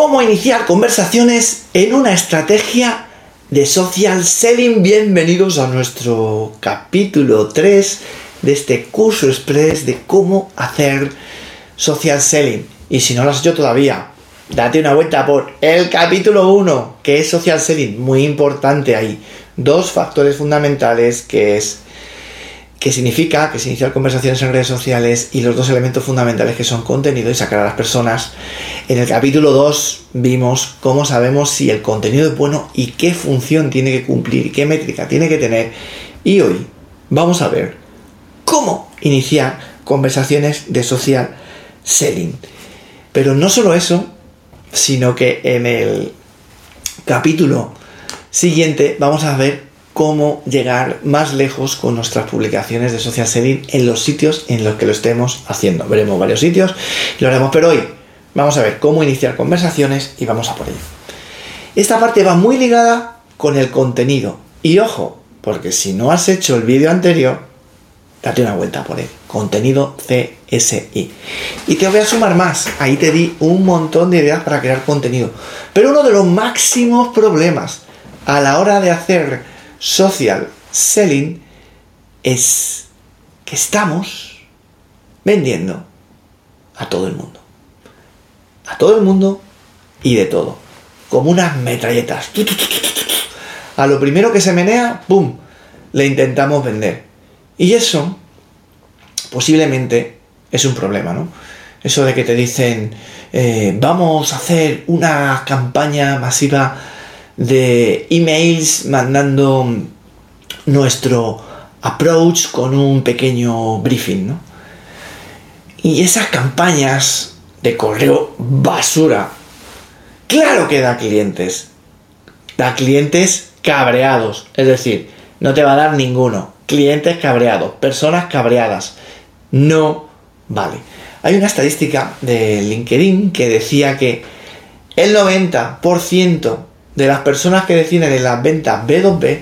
¿Cómo iniciar conversaciones en una estrategia de social selling? Bienvenidos a nuestro capítulo 3 de este curso express de cómo hacer social selling. Y si no lo has hecho todavía, date una vuelta por el capítulo 1, que es social selling. Muy importante ahí. 2 factores fundamentales, que significa que es iniciar conversaciones en redes sociales, y los 2 elementos fundamentales, que son contenido y sacar a las personas. En el capítulo 2 vimos cómo sabemos si el contenido es bueno y qué función tiene que cumplir y qué métrica tiene que tener. Y hoy vamos a ver cómo iniciar conversaciones de social selling. Pero no solo eso, sino que en el capítulo siguiente vamos a ver cómo llegar más lejos con nuestras publicaciones de social selling en los sitios en los que lo estemos haciendo. Veremos varios sitios y lo haremos, pero hoy vamos a ver cómo iniciar conversaciones y vamos a por ello. Esta parte va muy ligada con el contenido. Y ojo, porque si no has hecho el vídeo anterior, date una vuelta por él. Contenido CSI. Y te voy a sumar más. Ahí te di un montón de ideas para crear contenido. Pero uno de los máximos problemas a la hora de hacer social selling es que estamos vendiendo a todo el mundo. A todo el mundo y de todo. Como unas metralletas. A lo primero que se menea, ¡pum!, le intentamos vender. Y eso posiblemente es un problema, ¿no? Eso de que te dicen, vamos a hacer una campaña masiva de emails mandando nuestro approach con un pequeño briefing, ¿no? Y esas campañas de correo basura, claro que da clientes cabreados, es decir, no te va a dar ninguno, clientes cabreados, personas cabreadas, no vale. Hay una estadística de LinkedIn que decía que el 90% de las personas que deciden en las ventas B2B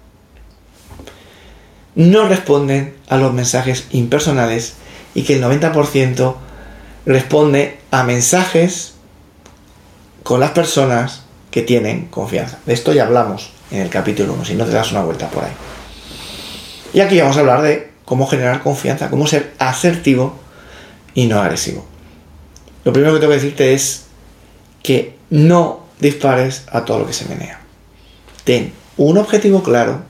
no responden a los mensajes impersonales, y que el 90% responde a mensajes con las personas que tienen confianza. De esto ya hablamos en el capítulo 1, si no te das una vuelta por ahí. Y aquí vamos a hablar de cómo generar confianza, cómo ser asertivo y no agresivo. Lo primero que tengo que decirte es que no dispares a todo lo que se menea. Ten un objetivo claro,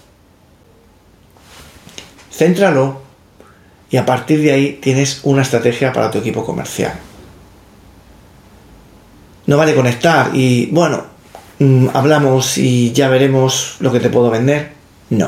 céntralo, y a partir de ahí tienes una estrategia para tu equipo comercial. No vale conectar y, bueno, hablamos y ya veremos lo que te puedo vender. No.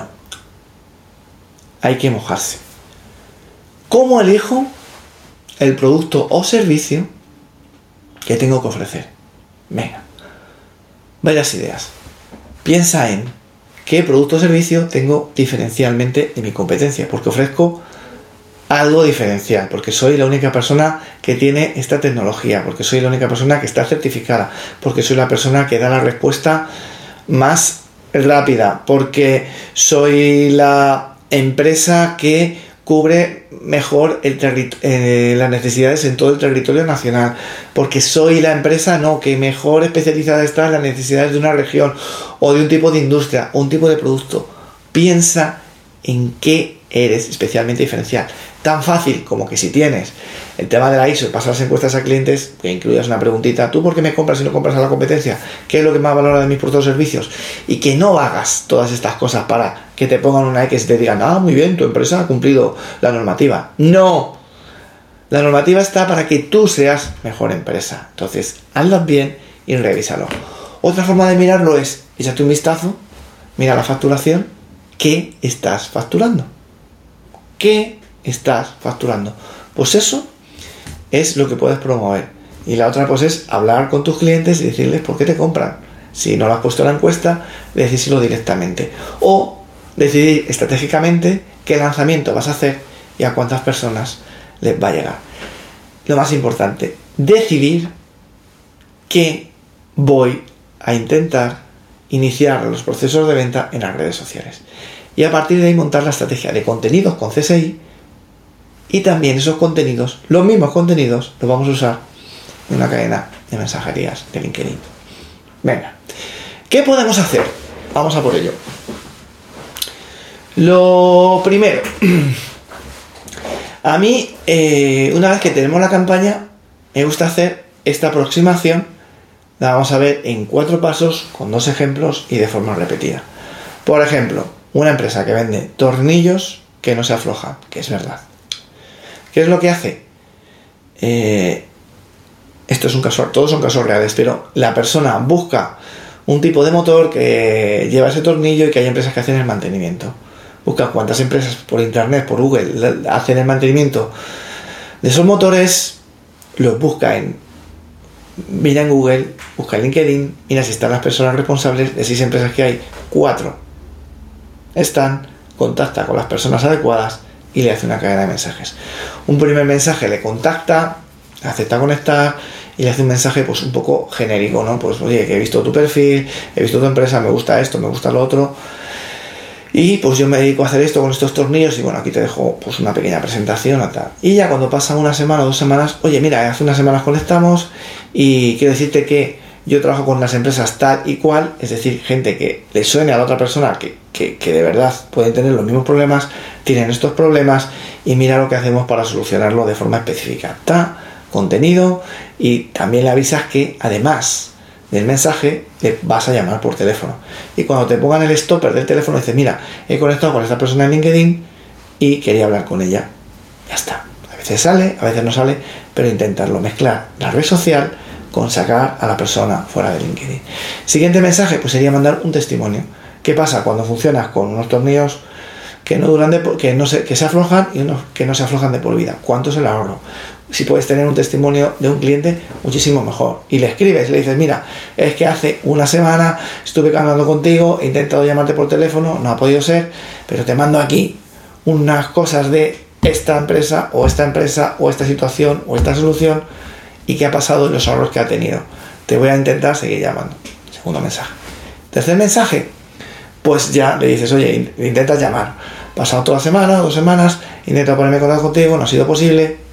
Hay que mojarse. ¿Cómo elijo el producto o servicio que tengo que ofrecer? Venga. Varias ideas. Piensa en qué producto o servicio tengo diferencialmente de mi competencia, porque ofrezco algo diferencial, porque soy la única persona que tiene esta tecnología, porque soy la única persona que está certificada, porque soy la persona que da la respuesta más rápida, porque soy la empresa que cubre mejor las necesidades en todo el territorio nacional, porque soy la empresa que mejor especializada está en las necesidades de una región o de un tipo de industria o un tipo de producto. Piensa en qué eres especialmente diferencial. Tan fácil como que si tienes el tema de la ISO, pasar las encuestas a clientes, que incluyas una preguntita: ¿tú por qué me compras y no compras a la competencia? ¿Qué es lo que más valora de mis productos o servicios? Y que no hagas todas estas cosas para que te pongan una X y te digan: muy bien, tu empresa ha cumplido la normativa. No, la normativa está para que tú seas mejor empresa. Entonces, hazlas bien y revísalo. Otra forma de mirarlo es: échate un vistazo, mira la facturación. ¿Qué estás facturando? ¿Qué estás facturando? Pues eso es lo que puedes promover. Y la otra pues es hablar con tus clientes y decirles por qué te compran. Si no lo has puesto en la encuesta, decírselo directamente. O decidir estratégicamente qué lanzamiento vas a hacer y a cuántas personas les va a llegar. Lo más importante, decidir que voy a intentar iniciar los procesos de venta en las redes sociales. Y a partir de ahí montar la estrategia de contenidos con CSI, y también esos contenidos, los mismos contenidos, los vamos a usar de una cadena de mensajerías de LinkedIn. Venga, ¿qué podemos hacer? Vamos a por ello. Lo primero, a mí, una vez que tenemos la campaña, me gusta hacer esta aproximación. La vamos a ver en 4 pasos, con 2 ejemplos y de forma repetida. Por ejemplo, una empresa que vende tornillos que no se aflojan, que es verdad. ¿Qué es lo que hace? Esto es un caso, todos son casos reales, pero la persona busca un tipo de motor que lleva ese tornillo y que hay empresas que hacen el mantenimiento. Busca cuántas empresas por internet, por Google, hacen el mantenimiento de esos motores, los busca mira en Google, busca en LinkedIn, mira si están las personas responsables de 6 empresas que hay, 4 están, contacta con las personas adecuadas y le hace una cadena de mensajes. Un primer mensaje le contacta, acepta conectar y le hace un mensaje pues un poco genérico, ¿no? Pues oye, que he visto tu perfil, he visto tu empresa, me gusta esto, me gusta lo otro y pues yo me dedico a hacer esto con estos tornillos y bueno, aquí te dejo pues una pequeña presentación o tal. Y ya cuando pasa una semana o 2 semanas, oye, mira, hace unas semanas conectamos y quiero decirte que yo trabajo con las empresas tal y cual, es decir, gente que le suene a la otra persona que de verdad pueden tener los mismos problemas, tienen estos problemas y mira lo que hacemos para solucionarlo de forma específica. Contenido y también le avisas que además del mensaje le vas a llamar por teléfono. Y cuando te pongan el stopper del teléfono dices, mira, he conectado con esta persona en LinkedIn y quería hablar con ella. Ya está. A veces sale, a veces no sale, pero intentarlo, mezclar la red social con sacar a la persona fuera de LinkedIn. Siguiente mensaje, pues sería mandar un testimonio. ¿Qué pasa cuando funcionas con unos tornillos que no duran que se aflojan y unos que no se aflojan de por vida? ¿Cuánto es el ahorro? Si puedes tener un testimonio de un cliente, muchísimo mejor. Y le escribes, le dices, mira, es que hace una semana estuve hablando contigo, he intentado llamarte por teléfono, no ha podido ser, pero te mando aquí unas cosas de esta empresa o esta situación o esta solución y qué ha pasado y los ahorros que ha tenido. Te voy a intentar seguir llamando. Segundo mensaje. Tercer mensaje, pues ya le dices, oye, intentas llamar. Pasado toda la semana, 2 semanas, intento ponerme en contacto contigo, no ha sido posible.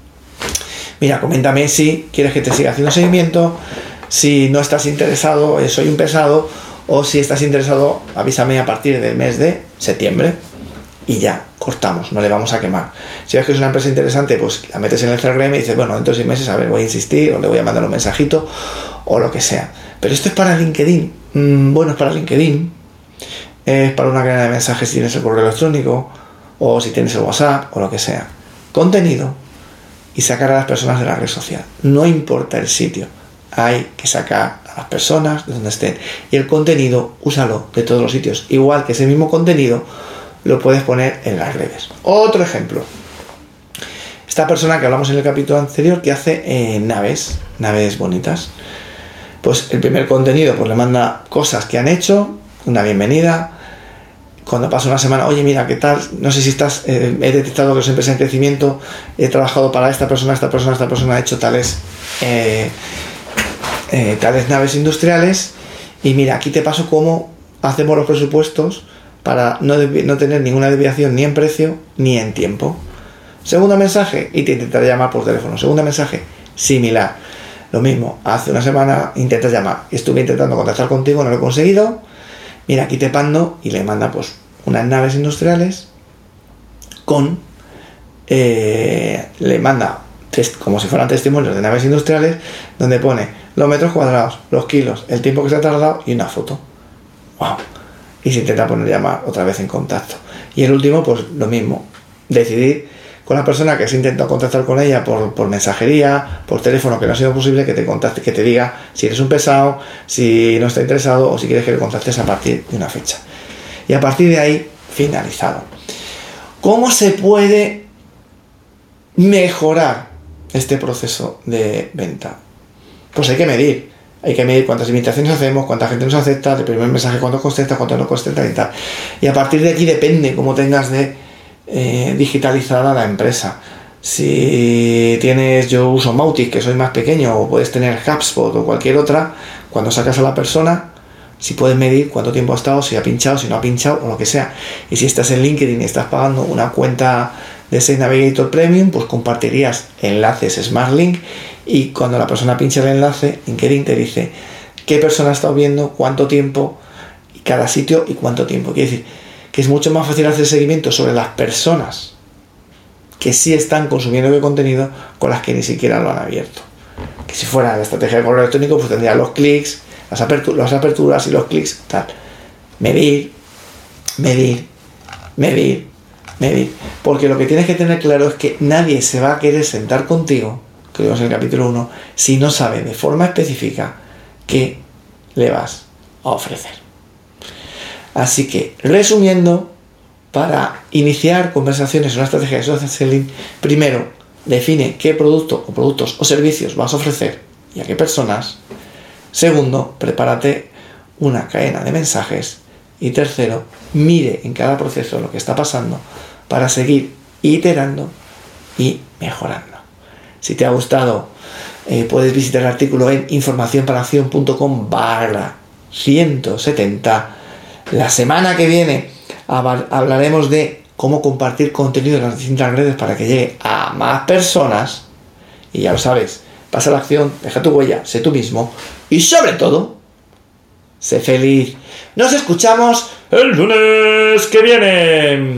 Mira, coméntame si quieres que te siga haciendo seguimiento, si no estás interesado, soy un pesado, o si estás interesado, avísame a partir del mes de septiembre y ya, cortamos, no le vamos a quemar. Si ves que es una empresa interesante, pues la metes en el CRM y dices, bueno, dentro de 6 meses, a ver, voy a insistir, o le voy a mandar un mensajito, o lo que sea. Pero esto es para LinkedIn. Bueno, es para LinkedIn, es para una cadena de mensajes si tienes el correo electrónico, o si tienes el WhatsApp, o lo que sea. Contenido. Y sacar a las personas de la red social. No importa el sitio, hay que sacar a las personas de donde estén. Y el contenido, úsalo de todos los sitios. Igual que ese mismo contenido lo puedes poner en las redes. Otro ejemplo. Esta persona que hablamos en el capítulo anterior que hace naves bonitas. Pues el primer contenido pues le manda cosas que han hecho, una bienvenida. Cuando pasa una semana, oye, mira, ¿qué tal? No sé si estás, he detectado que es empresa en crecimiento, he trabajado para esta persona ha hecho tales naves industriales y mira, aquí te paso cómo hacemos los presupuestos para no tener ninguna desviación ni en precio ni en tiempo. Segundo mensaje, y te intentaré llamar por teléfono. Segundo mensaje, similar. Lo mismo, hace una semana intentas llamar, estuve intentando contactar contigo, no lo he conseguido. Mira, aquí te mando y le manda pues unas naves industriales con le manda como si fueran testimonios de naves industriales donde pone los metros cuadrados, los kilos, el tiempo que se ha tardado y una foto. ¡Wow! Y se intenta poner llamar otra vez en contacto. Y el último, pues lo mismo, decidir con la persona que has intentado contactar con ella por mensajería, por teléfono, que no ha sido posible, que te contacte, que te diga si eres un pesado, si no está interesado o si quieres que le contactes a partir de una fecha. Y a partir de ahí, finalizado. ¿Cómo se puede mejorar este proceso de venta? Pues hay que medir cuántas invitaciones hacemos, cuánta gente nos acepta, el primer mensaje cuánto contesta, cuánto no contesta y tal. Y a partir de aquí depende cómo tengas de digitalizada la empresa. Si tienes, yo uso Mautic, que soy más pequeño, o puedes tener HubSpot o cualquier otra, cuando sacas a la persona, si puedes medir cuánto tiempo ha estado, si ha pinchado, si no ha pinchado o lo que sea. Y si estás en LinkedIn y estás pagando una cuenta de ese Navigator Premium, pues compartirías enlaces SmartLink, y cuando la persona pincha el enlace, LinkedIn te dice qué persona ha estado viendo, cuánto tiempo, y cada sitio y cuánto tiempo. Quiere decir que es mucho más fácil hacer seguimiento sobre las personas que sí están consumiendo el contenido con las que ni siquiera lo han abierto. Que si fuera la estrategia de correo electrónico, pues tendría los clics, las aperturas y los clics, tal. Medir. Porque lo que tienes que tener claro es que nadie se va a querer sentar contigo, que vemos en el capítulo 1, si no sabe de forma específica qué le vas a ofrecer. Así que, resumiendo, para iniciar conversaciones en una estrategia de social selling, primero, define qué producto o productos o servicios vas a ofrecer y a qué personas. Segundo, prepárate una cadena de mensajes. Y tercero, mire en cada proceso lo que está pasando para seguir iterando y mejorando. Si te ha gustado, puedes visitar el artículo en informacionparaacción.com/170. La semana que viene hablaremos de cómo compartir contenido en las distintas redes para que llegue a más personas. Y ya lo sabes, pasa la acción, deja tu huella, sé tú mismo y sobre todo, sé feliz. Nos escuchamos el lunes que viene.